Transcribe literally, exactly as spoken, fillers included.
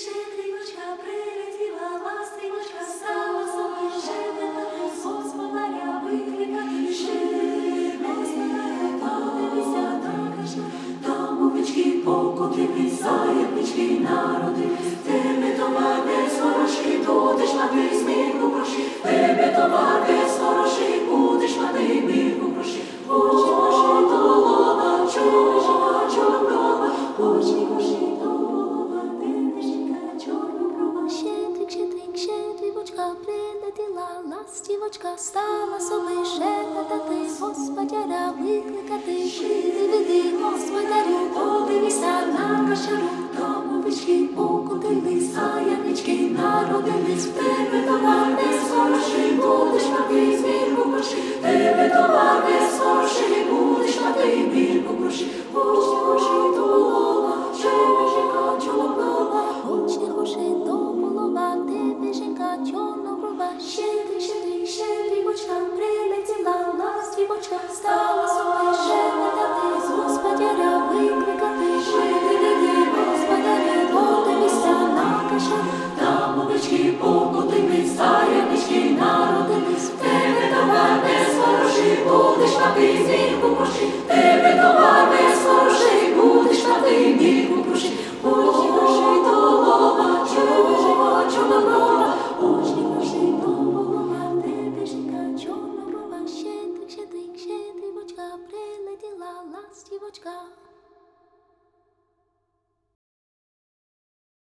щедрівочка прилетіла, ластівочка стала собою щебетати, господаря викликати, щедрий господаря, подивися, також там овечки покотились, заєпнички народились, тебе товар весь хороший, будеш мати змірку гроші, тебе товар весь хороший, будеш мати мірку гроші, очі ваші до голова, чорника, чорнова, очі ваші до голова, денежка, чорноброва. Щедрик, щедрик, щедрівочка прилетіла, ластівочка стала собі шепотати, господаря викликати, жиди, види, господарю, подивися на кошару, там овечки покотились, заявнички народились, в тебе товар весь хороший, будеш мати змірку гроші, тебе товар весь хороший, будеш мати мірку гроші, очі гроші до голова, тебе жінка чорноброва, очі гроші до голова, тебе жінка чорноброва. Щедрик, щедрик, щедрівочка прилетіла, ластівочка стала собі шепотати, господаря викликати, жиди, види, господаря, подивися на кошару, там овечки покотились, заявнички народились, в тебе товар весь хороший, будеш мати змірку гроші.